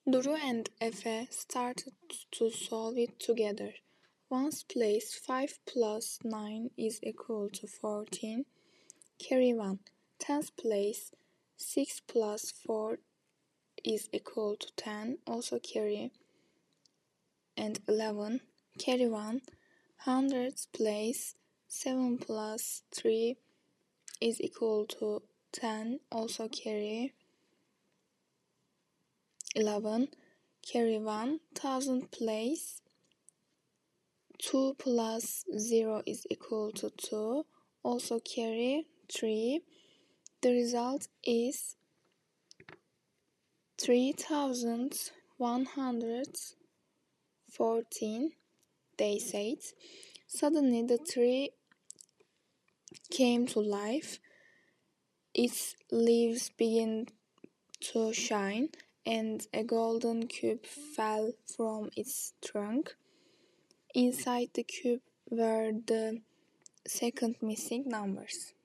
Duru and Efe started to solve it together. One's place 5 plus 9 is equal to 14. Carry 1. Ten's place 6 plus 4 is equal to 10. Also carry. And 11. Carry 1. Hundred's place 7 plus 3 is equal to 10. Also carry. 11. Carry 1. Thousand place 2 plus 0 is equal to 2. Also carry 3. The result is 3114, they said. Suddenly the tree came to life. Its leaves began to shine, and a golden cube fell from its trunk. Inside the cube were the second missing numbers.